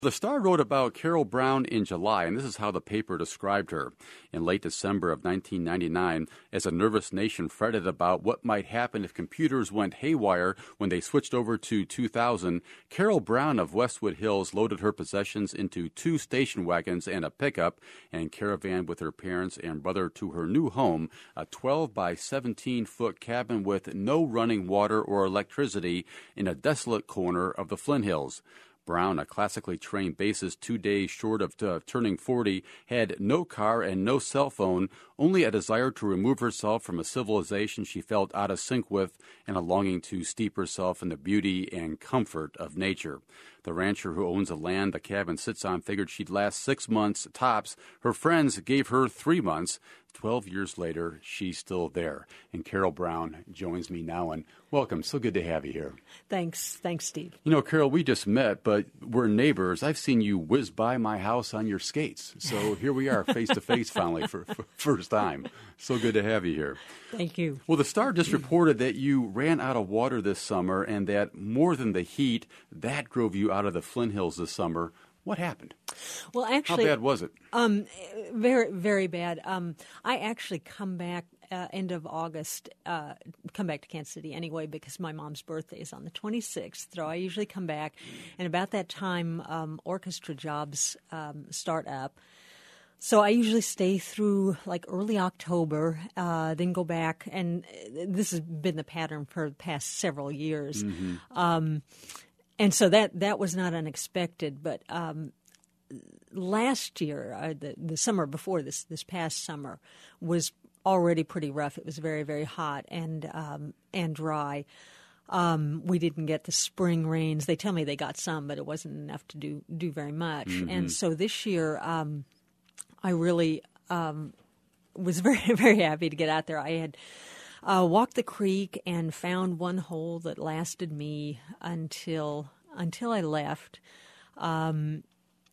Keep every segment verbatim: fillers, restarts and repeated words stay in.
The Star wrote about Carol Brown in July, and this is how the paper described her. In late December of nineteen ninety-nine, as a nervous nation fretted about what might happen if computers went haywire when they switched over to two thousand, Carol Brown of Westwood Hills loaded her possessions into two station wagons and a pickup and caravaned with her parents and brother to her new home, a twelve by seventeen foot cabin with no running water or electricity in a desolate corner of the Flint Hills. Brown, a classically trained bassist two days short of uh, turning forty, had no car and no cell phone, only a desire to remove herself from a civilization she felt out of sync with and a longing to steep herself in the beauty and comfort of nature. The rancher who owns the land the cabin sits on figured she'd last six months tops. Her friends gave her three months. Twelve years later, she's still there. And Carol Brown joins me now. And welcome. So good to have you here. Thanks. Thanks, Steve. You know, Carol, we just met, but we're neighbors. I've seen you whiz by my house on your skates. So here we are, face-to-face finally for, for first time. So good to have you here. Thank you. Well, the Star just reported that you ran out of water this summer and that more than the heat, that drove you out of the Flint Hills this summer. What happened? Well, actually, how bad was it? Um, very, very bad. Um, I actually come back uh, end of August, uh, come back to Kansas City anyway because my mom's birthday is on the twenty-sixth. So I usually come back, and about that time, um, orchestra jobs um, start up. So I usually stay through like early October, uh, then go back, and this has been the pattern for the past several years. Mm-hmm. Um, And so that, that was not unexpected. But um, last year, uh, the, the summer before this, this past summer, was already pretty rough. It was very, very hot and um, and dry. Um, we didn't get the spring rains. They tell me they got some, but it wasn't enough to do, do very much. Mm-hmm. And so this year, um, I really um, was very, very happy to get out there. I had Uh, walked the creek and found one hole that lasted me until until I left, um,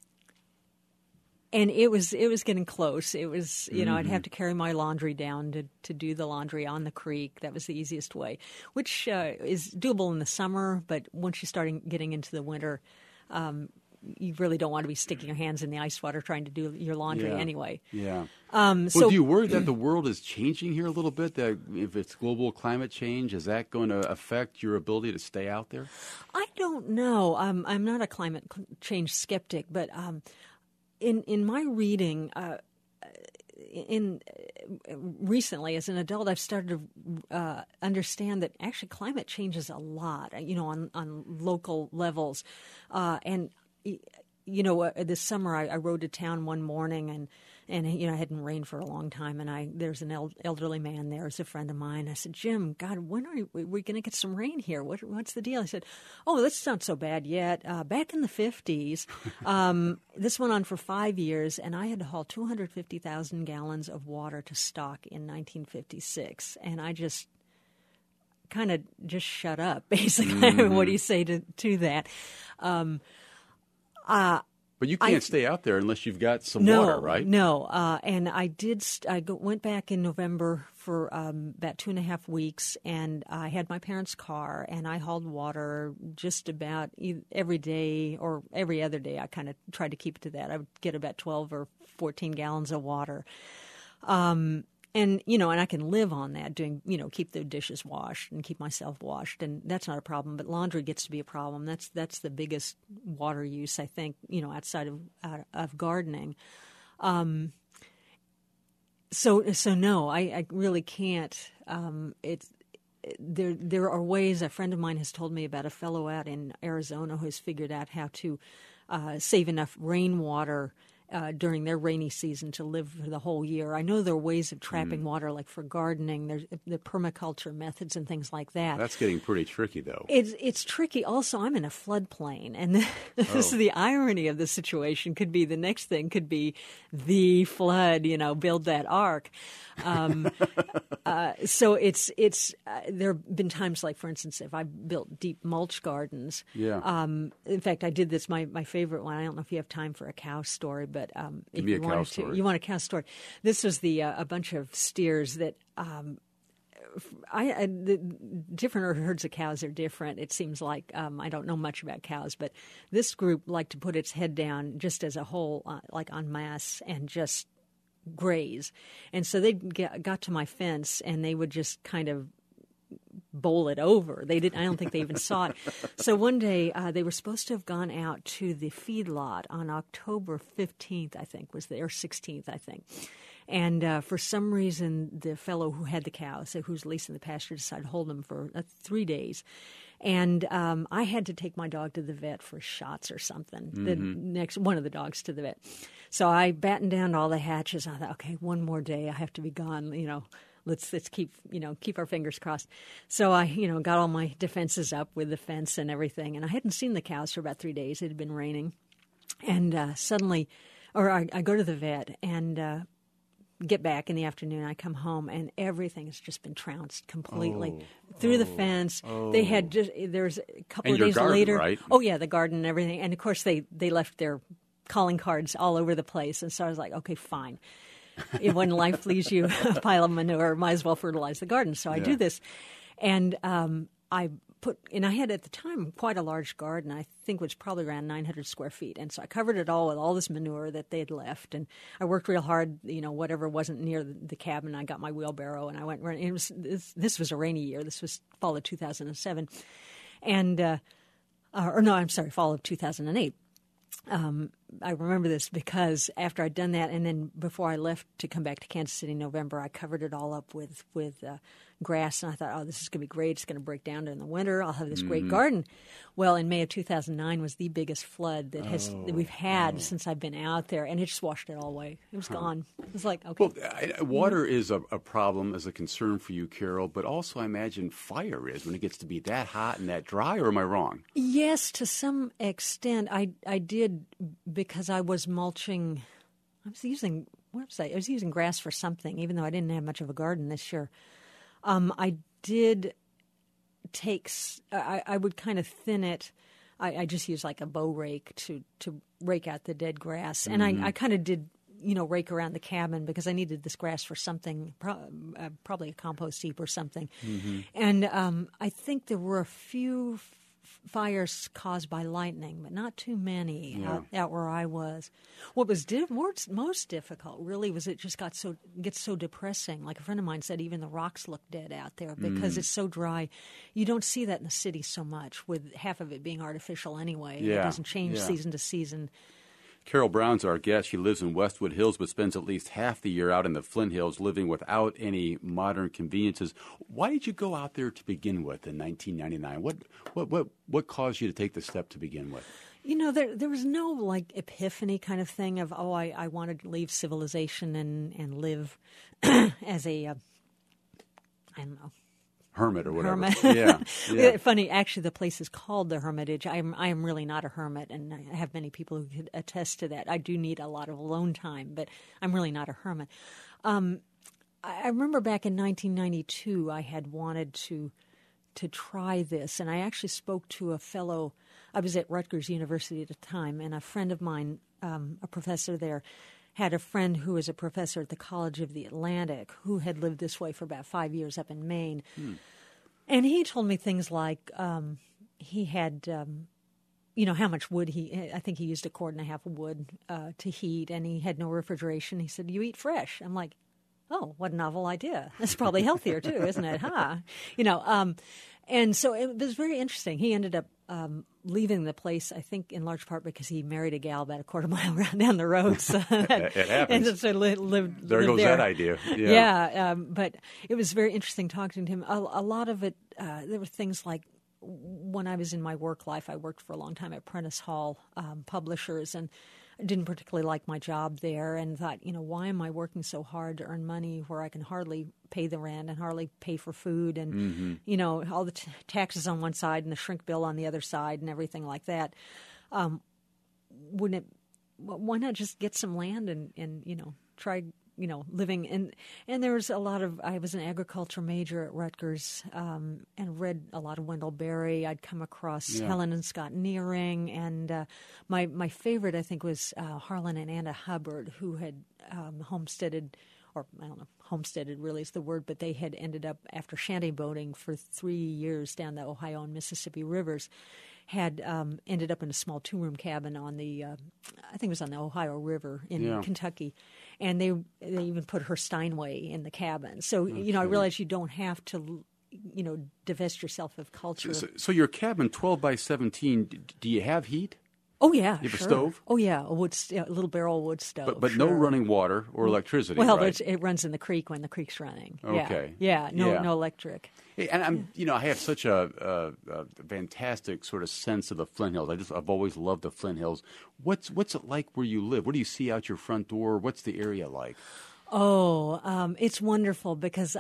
and it was it was getting close. It was you know mm-hmm. I'd have to carry my laundry down to, to do the laundry on the creek. That was the easiest way, which uh, is doable in the summer, but once you start getting into the winter, um, you really don't want to be sticking your hands in the ice water trying to do your laundry yeah. anyway. Yeah. Um, well, so, do you worry that the world is changing here a little bit? That if it's global climate change, is that going to affect your ability to stay out there? I don't know. Um, I'm not a climate change skeptic, but um, in in my reading, uh, in uh, recently as an adult, I've started to uh, understand that actually climate changes a lot. You know, on on local levels, uh, and. You know, uh, this summer I, I rode to town one morning and, and you know, it hadn't rained for a long time. And I there's an el- elderly man there, is a friend of mine. I said, Jim, God, when are we, we going to get some rain here? What, what's the deal? He said, oh, that's not so bad yet. Uh, back in the fifties, um, this went on for five years, and I had to haul two hundred fifty thousand gallons of water to stock in nineteen fifty-six. And I just kind of just shut up, basically. Mm-hmm. What do you say to, to that? Um Uh, but you can't I, stay out there unless you've got some no, water, right? No, uh, and I did. St- I go, went back in November for um, about two and a half weeks, and I had my parents' car, and I hauled water just about every day or every other day. I kind of tried to keep it to that. I would get about twelve or fourteen gallons of water. Um, And, you know, and I can live on that, doing, you know, keep the dishes washed and keep myself washed, and that's not a problem. But laundry gets to be a problem. That's that's the biggest water use, I think, you know, outside of out of gardening. Um, so so no, I, I really can't. Um, it's there. There are ways. A friend of mine has told me about a fellow out in Arizona who has figured out how to uh, save enough rainwater Uh, during their rainy season to live for the whole year. I know there are ways of trapping mm. water, like for gardening. There's the permaculture methods and things like that. That's getting pretty tricky, though. It's it's tricky. Also, I'm in a floodplain, and this oh. is the irony of the situation. Could be the next thing could be the flood. You know, build that ark. Um, uh, so it's it's uh, there have been times, like for instance, if I built deep mulch gardens. Yeah. Um, in fact, I did this. My my favorite one. I don't know if you have time for a cow story, but But um, if you a cow wanted story. to, you want a cow story. This was the uh, a bunch of steers that um, I, I the different herds of cows are different. It seems like um, I don't know much about cows, but this group liked to put its head down just as a whole, uh, like en masse, and just graze. And so they got to my fence, and they would just kind of bowl it over. They didn't. I don't think they even saw it. So one day uh, they were supposed to have gone out to the feedlot on October fifteenth, I think, was the, or sixteenth, I think. And uh, for some reason, the fellow who had the cows, so who's leasing the pasture, decided to hold them for uh, three days. And um, I had to take my dog to the vet for shots or something. Mm-hmm. The next one of the dogs to the vet. So I battened down all the hatches. I thought, okay, one more day, I have to be gone. You know, let's let's keep you know keep our fingers crossed. So I you know got all my defenses up with the fence and everything. And I hadn't seen the cows for about three days. It had been raining, and uh, suddenly, or I, I go to the vet and. Uh, Get back in the afternoon. I come home and everything has just been trounced completely oh, through oh, the fence. Oh. They had just there's a couple and of your days garden, later. Right? Oh yeah, the garden and everything. And of course they they left their calling cards all over the place. And so I was like, okay, fine. When life leaves you a pile of manure, might as well fertilize the garden. So I yeah. do this, and um, I. Put, and I had at the time quite a large garden. I think it was probably around nine hundred square feet. And so I covered it all with all this manure that they had left. And I worked real hard, you know, whatever wasn't near the, the cabin. I got my wheelbarrow and I went running. It was, this, this was a rainy year. This was fall of two thousand seven. And, uh, or no, I'm sorry, fall of two thousand eight. Um, I remember this because after I'd done that, and then before I left to come back to Kansas City in November, I covered it all up with with uh, grass, and I thought, oh, this is going to be great. It's going to break down during the winter. I'll have this mm-hmm. great garden. Well, in May of two thousand nine was the biggest flood that has oh, that we've had oh. since I've been out there, and it just washed it all away. It was huh. gone. It was like, okay. Well, I, water mm-hmm. is a, a problem, is a concern for you, Carol, but also I imagine fire is when it gets to be that hot and that dry, or am I wrong? Yes, to some extent. I, I did, because I was mulching. I was using, what was I? I was using grass for something, even though I didn't have much of a garden this year. Um, I did take, I, I would kind of thin it. I, I just used like a bow rake to, to rake out the dead grass. And mm-hmm. I, I kind of did, you know, rake around the cabin because I needed this grass for something, pro- uh, probably a compost heap or something. Mm-hmm. And um, I think there were a few f- fires caused by lightning, but not too many yeah. out, out where I was. What was di- most, most difficult, really, was it just got so gets so depressing. Like a friend of mine said, even the rocks look dead out there because mm. it's so dry. You don't see that in the city so much, with half of it being artificial anyway. Yeah. It doesn't change yeah. season to season. Carol Brown's our guest. She lives in Westwood Hills but spends at least half the year out in the Flint Hills living without any modern conveniences. Why did you go out there to begin with in nineteen ninety-nine? What what what what caused you to take the step to begin with? You know, there there was no, like, epiphany kind of thing of, oh, I, I wanted to leave civilization and, and live as a, uh, I don't know, hermit or whatever. Hermit. Yeah, yeah. Funny, actually, the place is called the Hermitage. I am I am really not a hermit, and I have many people who could attest to that. I do need a lot of alone time, but I'm really not a hermit. Um, I, I remember back in nineteen ninety-two, I had wanted to to try this, and I actually spoke to a fellow. I was at Rutgers University at the time, and a friend of mine, um, a professor there, had a friend who was a professor at the College of the Atlantic who had lived this way for about five years up in Maine. Hmm. And he told me things like um, he had, um, you know, how much wood he, I think he used a quart and a half of wood uh, to heat, and he had no refrigeration. He said, you eat fresh. I'm like, oh, what a novel idea. That's probably healthier too, isn't it? Huh? You know, um, and so it was very interesting. He ended up um, leaving the place, I think, in large part because he married a gal about a quarter mile around down the road. So that, it happens. And so li- lived, there lived goes there. that idea. Yeah, yeah um, but it was very interesting talking to him. A, a lot of it, uh, there were things like, when I was in my work life, I worked for a long time at Prentice Hall um, Publishers, and I didn't particularly like my job there, and thought, you know, why am I working so hard to earn money where I can hardly pay the rent and hardly pay for food, and mm-hmm. you know, all the t- taxes on one side and the shrink bill on the other side and everything like that. Um, wouldn't it? Why not just get some land and, and you know, try you know living in? And there was a lot of. I was an agriculture major at Rutgers um, and read a lot of Wendell Berry. I'd come across yeah. Helen and Scott Nearing, and uh, my my favorite, I think, was uh, Harlan and Anna Hubbard, who had um, homesteaded or I don't know, homesteaded really is the word, but they had ended up, after shanty boating for three years down the Ohio and Mississippi rivers, had um, ended up in a small two-room cabin on the, uh, I think it was on the Ohio River in Yeah. Kentucky. And they they even put her Steinway in the cabin. So, you know, I realized you don't have to, you know, divest yourself of culture. So, so your cabin, twelve by seventeen, d- do you have heat? Oh, yeah, You have a sure. stove? Oh, yeah, a wood, st- a little barrel wood stove. But but sure. no running water or electricity, Well, right? there's- it runs in the creek when the creek's running. Okay. Yeah, yeah no, Yeah. no electric. Hey, and I'm, you know, I have such a, a, a fantastic sort of sense of the Flint Hills. I just, I've always loved the Flint Hills. What's, what's it like where you live? What do you see out your front door? What's the area like? Oh, um, it's wonderful because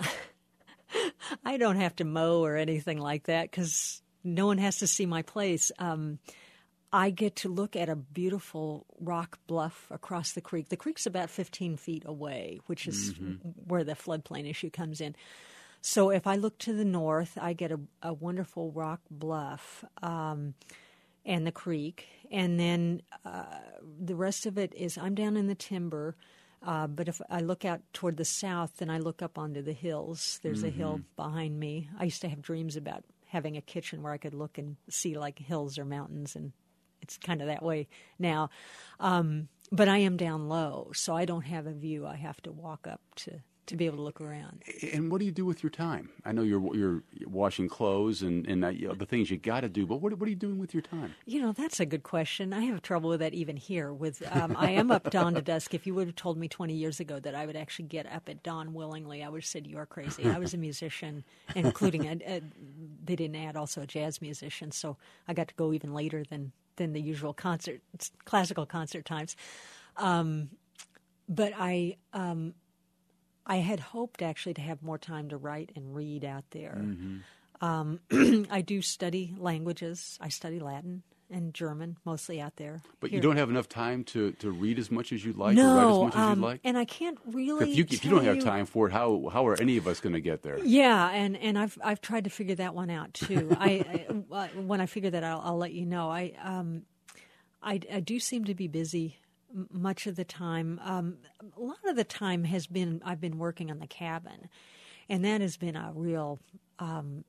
I don't have to mow or anything like that because no one has to see my place. Um, I get to look at a beautiful rock bluff across the creek. The creek's about fifteen feet away, which is mm-hmm. where the floodplain issue comes in. So if I look to the north, I get a, a wonderful rock bluff um, and the creek. And then uh, the rest of it is I'm down in the timber. Uh, but if I look out toward the south, then I look up onto the hills. There's mm-hmm. a hill behind me. I used to have dreams about having a kitchen where I could look and see like hills or mountains, and it's kind of that way now. Um, but I am down low, so I don't have a view. I have to walk up to, to be able to look around. And what do you do with your time? I know you're you're washing clothes and, and uh, you know, the things you got to do, but what what are you doing with your time? You know, that's a good question. I have trouble with that even here. With um, I am up dawn to dusk. If you would have told me twenty years ago that I would actually get up at dawn willingly, I would have said, you are crazy. I was a musician, including, a, a, they didn't add also a jazz musician, so I got to go even later than than the usual concert, classical concert times. Um, but I, um, I had hoped actually to have more time to write and read out there. Mm-hmm. Um, I do study languages. I study Latin and German, mostly out there. But Here. You don't have enough time to, to read as much as you'd like no, or write as much as um, you'd like? and I can't really If you, if you don't have you, time for it, how how are any of us going to get there? Yeah, and, and I've I've tried to figure that one out too. I, I when I figure that out, I'll, I'll let you know. I um I, I do seem to be busy m- much of the time. Um, a lot of the time has been I've been working on the cabin, and that has been a real. Um,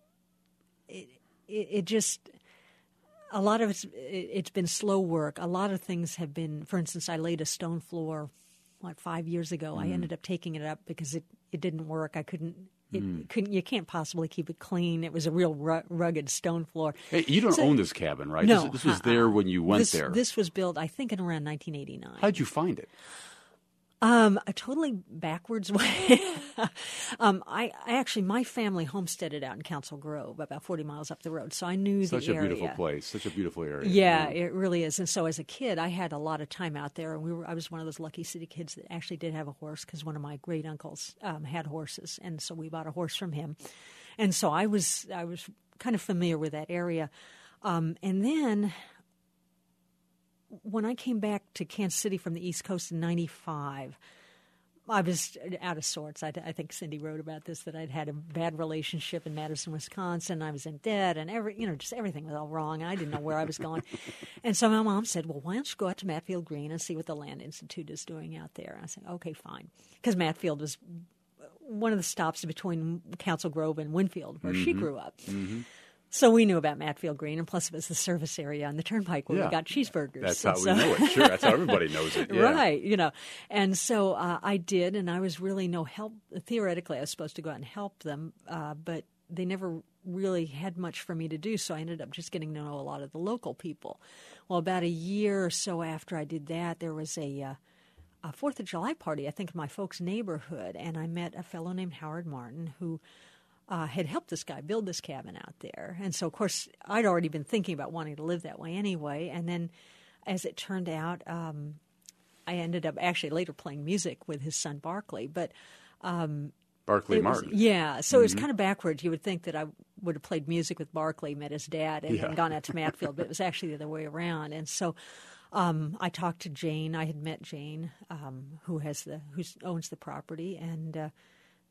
it, it it just. A lot of it's, it's been slow work. A lot of things have been, for instance, I laid a stone floor, what, five years ago. Mm. I ended up taking it up because it, it didn't work. I couldn't, it mm. couldn't, you can't possibly keep it clean. It was a real ru- rugged stone floor. Hey, you don't so, own this cabin, right? No. This, this was uh, there when you went this, there. This was built, I think, in around nineteen eighty-nine. How'd you find it? Um, a totally backwards way. um, I, I actually, my family homesteaded out in Council Grove, about forty miles up the road, so I knew Such the area. Such a beautiful place, such a beautiful area. Yeah, yeah, it really is. And so as a kid, I had a lot of time out there, and we were. I was one of those lucky city kids that actually did have a horse because one of my great uncles um, had horses, and so we bought a horse from him. And so I was, I was kind of familiar with that area. Um, and then when I came back to Kansas City from the East Coast in ninety-five, I was out of sorts. I, I think Cindy wrote about this, that I'd had a bad relationship in Madison, Wisconsin. I was in debt, and every, you know, just everything was all wrong. And I didn't know where I was going. And so my mom said, well, why don't you go out to Matfield Green and see what the Land Institute is doing out there? And I said, okay, fine. Because Matfield was one of the stops between Council Grove and Winfield, where mm-hmm. she grew up. Mm-hmm. So we knew about Matfield Green, and plus it was the service area on the turnpike where yeah. we got cheeseburgers. That's how so, we know it. Sure, that's how everybody knows it. Yeah. Right, you know. And so uh, I did, and I was really no help. Theoretically, I was supposed to go out and help them, uh, but they never really had much for me to do, so I ended up just getting to know a lot of the local people. Well, about a year or so after I did that, there was a... Uh, a Fourth of July party, I think, in my folks' neighborhood, and I met a fellow named Howard Martin who uh, had helped this guy build this cabin out there. And so, of course, I'd already been thinking about wanting to live that way anyway. And then, as it turned out, um, I ended up actually later playing music with his son Barkley. But um, Barkley was, Martin. Yeah, so mm-hmm. it was kind of backwards. You would think that I would have played music with Barkley, met his dad, and yeah. then gone out to Matfield, but it was actually the other way around. And so Um, I talked to Jane. I had met Jane, um, who has the who owns the property, and uh,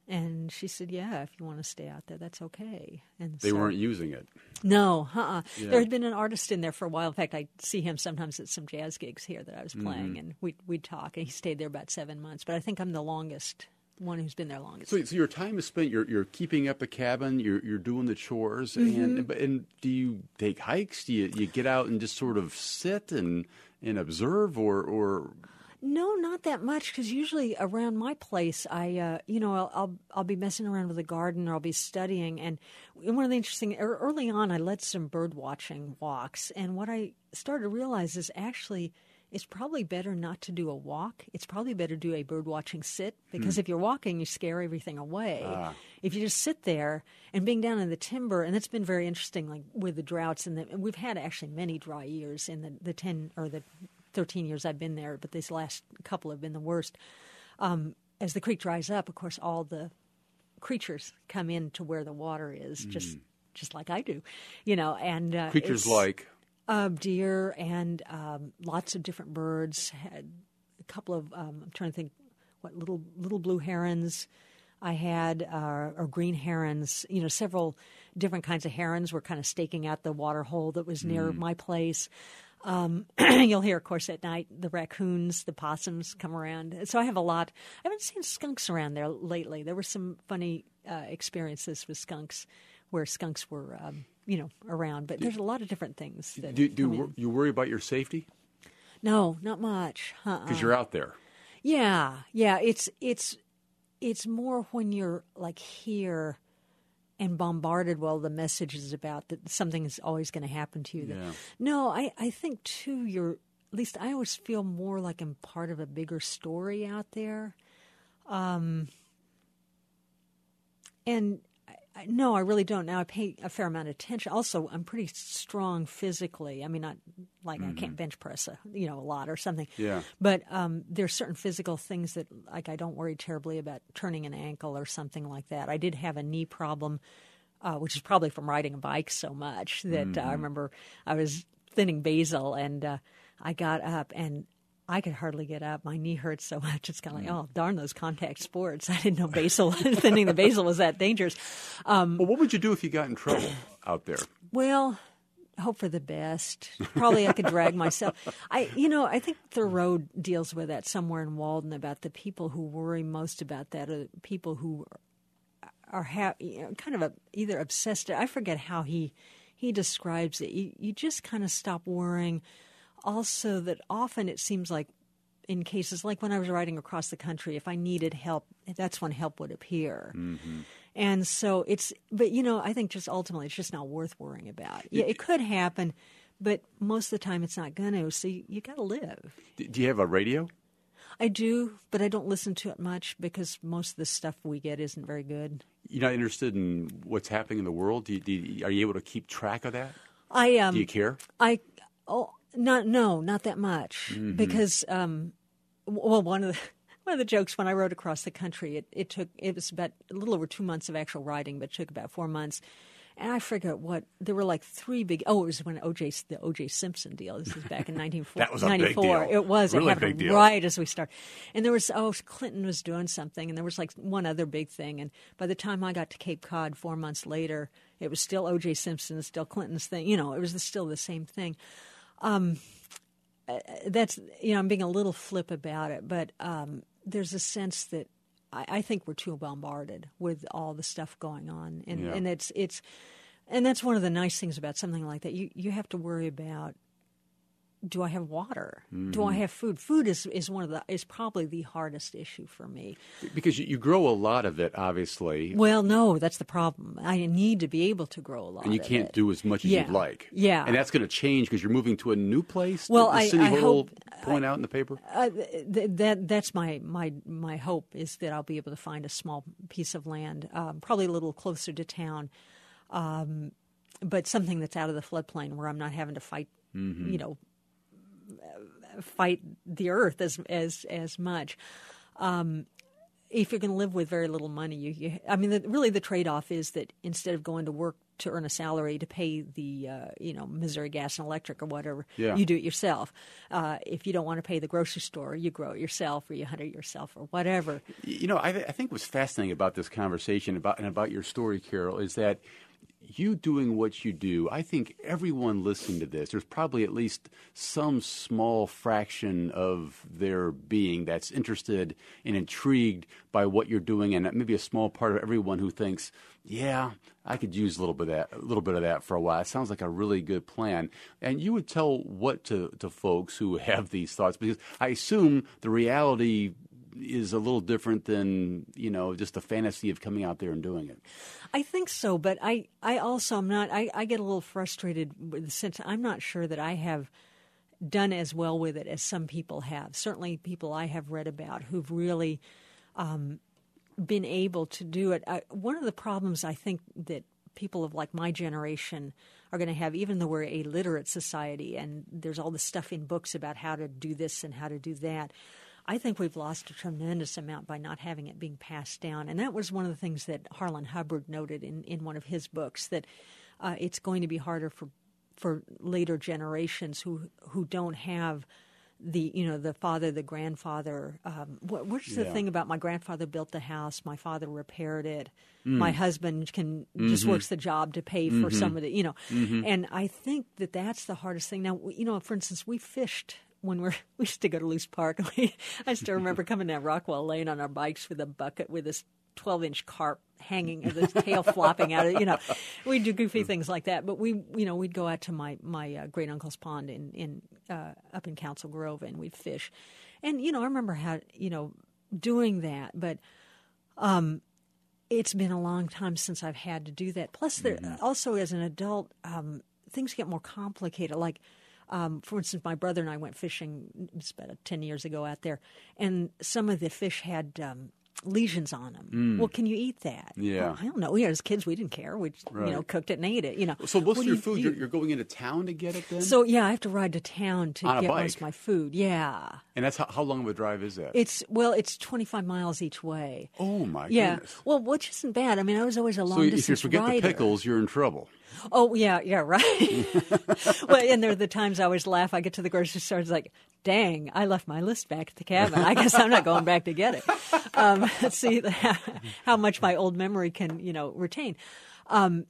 And she said, yeah, if you want to stay out there, that's okay. And They so, weren't using it. No, uh-uh. Yeah. There had been an artist in there for a while. In fact, I see him sometimes at some jazz gigs here that I was playing, Mm-hmm. and we'd, we'd talk. And he stayed there about seven months. But I think I'm the longest one who's been there longest. So, so your time is spent. You're you're keeping up the cabin. You're you're doing the chores, Mm-hmm. and and do you take hikes? Do you you get out and just sort of sit and and observe, or or No, not that much, because usually around my place, I, uh, you know, I'll, I'll I'll be messing around with the garden, or I'll be studying. And one of the interesting, er- early on, I led some bird watching walks, and what I started to realize is actually it's probably better not to do a walk. It's probably better to do a bird watching sit, because if you're walking, you scare everything away. Ah. If you just sit there and being down in the timber, and it's been very interesting, like with the droughts, and, the, and we've had actually many dry years in the, the ten or the thirteen years I've been there, but these last couple have been the worst. Um, as the creek dries up, of course, all the creatures come in to where the water is, just just like I do, you know. And uh, creatures it's, like uh, deer and um, lots of different birds. Had a couple of um, I'm trying to think, what little little blue herons I had, uh, or green herons. You know, several different kinds of herons were kind of staking out the water hole that was near my place. Um, you'll hear, of course, at night the raccoons, the possums come around. So I have a lot. I haven't seen skunks around there lately. There were some funny uh, experiences with skunks, where skunks were, um, you know, around. But there's a lot of different things. That do do come in. wor- you worry about your safety No, not much. Uh-uh. because you're out there? Yeah, yeah. It's it's it's more when you're like here and bombarded. Well, the message is about that something is always going to happen to you. That, Yeah. No, I I think too. You're at least I always feel more like I'm part of a bigger story out there. Um, and I, I, no, I really don't. Now I pay a fair amount of attention. Also, I'm pretty strong physically. I mean, not like I can't bench press a you know a lot or something. Yeah. But um, there's certain physical things that like I don't worry terribly about turning an ankle or something like that. I did have a knee problem, uh, which is probably from riding a bike so much that uh, I remember I was thinning basal and uh, I got up and I could hardly get up. My knee hurts so much. It's kind of like, oh, darn those contact sports. I didn't know basal, thinning the basal was that dangerous. Um, Well, what would you do if you got in trouble out there? well, hope for the best. Probably I could drag myself. I, you know, I think Thoreau deals with that somewhere in Walden about the people who worry most about that are the people who are ha- you know, kind of a, either obsessed. I forget how he he describes it. You, you just kind of stop worrying. Also, that often it seems like in cases like when I was riding across the country, if I needed help, that's when help would appear. Mm-hmm. And so it's, but you know, I think just ultimately it's just not worth worrying about. Yeah, it could happen, but most of the time it's not going to. So you, you got to live. D- Do you have a radio? I do, but I don't listen to it much because most of the stuff we get isn't very good. You're not interested in what's happening in the world? Do you, do you, are you able to keep track of that? I um, Do you care? I oh not no not that much Mm-hmm. because um, well one of the one of the jokes when I rode across the country it, it took it was about a little over two months of actual riding, but it took about four months. And I forget what there were like three big. Oh, it was when O J the O J Simpson deal. This is back in nineteen That was a big ninety-four. deal. It was. Really it happened big deal. right as we started. And there was oh Clinton was doing something, and there was like one other big thing. And by the time I got to Cape Cod four months later, it was still O J Simpson, still Clinton's thing. You know, it was still the same thing. Um, uh, that's you know I'm being a little flip about it, but um, there's a sense that I, I think we're too bombarded with all the stuff going on, and Yeah. and it's it's. And that's one of the nice things about something like that. You you have to worry about, do I have water? Mm-hmm. Do I have food? Food is, is one of the is probably the hardest issue for me. Because you, you grow a lot of it, obviously, Well, no, that's the problem. I need to be able to grow a lot and you of can't it. do as much as Yeah. you'd like. Yeah. And that's going to change because you're moving to a new place? Well, Did the I- City I Hall hope- point out in the paper? Uh, th- that that's my, my my hope is that I'll be able to find a small piece of land, um, probably a little closer to town, um, but something that's out of the floodplain where I'm not having to fight, Mm-hmm. you know, fight the earth as as as much. Um, if you're going to live with very little money, you, you I mean, the, really the trade-off is that instead of going to work to earn a salary to pay the uh, you know Missouri Gas and Electric or whatever. Yeah. You do it yourself. Uh, if you don't want to pay the grocery store, you grow it yourself or you hunt it yourself or whatever. You know, I, th- I think what's fascinating about this conversation about and about your story, Carol, is that you doing what you do, I think everyone listening to this, there's probably at least some small fraction of their being that's interested and intrigued by what you're doing, and maybe a small part of everyone who thinks, yeah, I could use a little bit of that, a little bit of that for a while. It sounds like a really good plan. And you would tell what to, to folks who have these thoughts? Because I assume the reality is a little different than, you know, just the fantasy of coming out there and doing it. I think so, but I, I also am not, I, I get a little frustrated with the sense I'm not sure that I have done as well with it as some people have. Certainly people I have read about who've really um, been able to do it. I, one of the problems I think that people of like my generation are going to have, even though we're a literate society and there's all this stuff in books about how to do this and how to do that, I think we've lost a tremendous amount by not having it being passed down. And that was one of the things that Harlan Hubbard noted in, in one of his books, that uh, it's going to be harder for for later generations who who don't have the, you know, the father, the grandfather. Um, what, what's the Yeah. thing about my grandfather built the house, my father repaired it, Mm. my husband can Mm-hmm. just works the job to pay for Mm-hmm. some of the, you know. Mm-hmm. And I think that that's the hardest thing. Now, you know, for instance, we fished when we're, we used to go to Loose Park. We, I still remember coming down Rockwell Lane on our bikes with a bucket with this twelve-inch carp hanging, or the tail flopping out of it. You know, we'd do goofy things like that. But we, you know, we'd go out to my my uh, great uncle's pond in in uh, up in Council Grove, and we'd fish. And you know, I remember how you know doing that, but um, it's been a long time since I've had to do that. Plus, there Mm-hmm. also as an adult, um, things get more complicated. Like. Um, for instance, my brother and I went fishing, it was about ten years ago out there, and some of the fish had um, lesions on them. Mm. Well, can you eat that? Yeah. Well, I don't know. Yeah, as kids, we didn't care. We just, Right. you know, cooked it and ate it. You know. So what's What do your you food? do? You're, you're going into town to get it then? So yeah, I have to ride to town to On a get bike? most of my food. Yeah, and that's how, how long of a drive is that? it's well, it's twenty-five miles each way. oh, my Yeah, goodness. well, which isn't bad. I mean, I was always a long So if you distance forget rider. the pickles, you're in trouble. Oh, yeah, yeah, right. Well, and there are the times I always laugh. I get to the grocery store, it's like, dang, I left my list back at the cabin. I guess I'm not going back to get it. Um, let's see how much my old memory can, you know, retain. Um,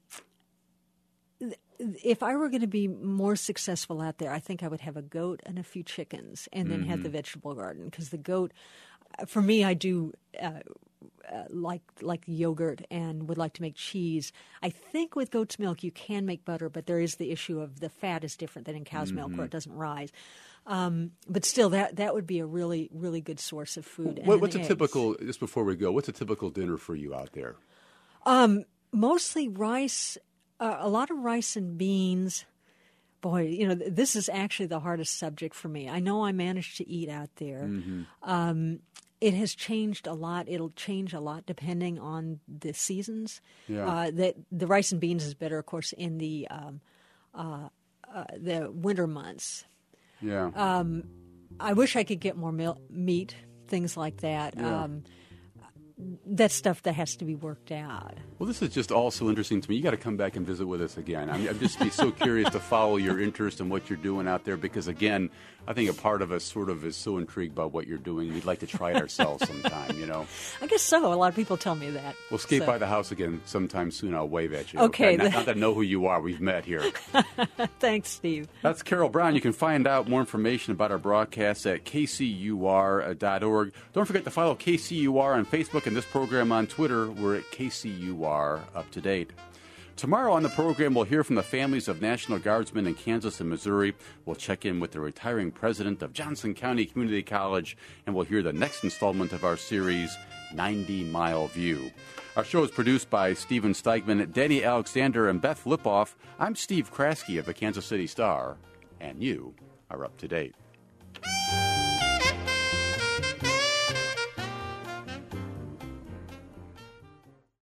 if I were going to be more successful out there, I think I would have a goat and a few chickens and then have the vegetable garden. Because the goat, for me, I do uh, uh, like like yogurt and would like to make cheese. I think with goat's milk you can make butter, but there is the issue of the fat is different than in cow's milk where it doesn't rise. Um, but still, that that would be a really, really good source of food. And What, then what's a eggs. typical, just before we go, what's a typical dinner for you out there? Um, mostly rice, uh, a lot of rice and beans. Boy, you know, th- this is actually the hardest subject for me. I know I managed to eat out there. Mm-hmm. Um, it has changed a lot. It'll change a lot depending on the seasons. Yeah. Uh, that the rice and beans is better, of course, in the um, uh, uh, the winter months. Yeah. Um, I wish I could get more mil- meat, things like that. Yeah. Um, that's stuff that has to be worked out. Well, this is just all so interesting to me. You got to come back and visit with us again. I'm, I'm just be so curious to follow your interest and what you're doing out there because, again, I think a part of us sort of is so intrigued by what you're doing. We'd like to try it ourselves sometime, you know. I guess so. A lot of people tell me that. We'll skate So- by the house again sometime soon. I'll wave at you. Okay, Not, the- not that I know who you are. We've met here. Thanks, Steve. That's Carol Brown. You can find out more information about our broadcasts at k c u r dot org. Don't forget to follow K C U R on Facebook and this program on Twitter. We're at K C U R Up to Date. Tomorrow on the program, we'll hear from the families of National Guardsmen in Kansas and Missouri. We'll check in with the retiring president of Johnson County Community College, and we'll hear the next installment of our series, ninety mile View. Our show is produced by Stephen Steigman, Danny Alexander, and Beth Lipoff. I'm Steve Kraske of the Kansas City Star, and you are up to date.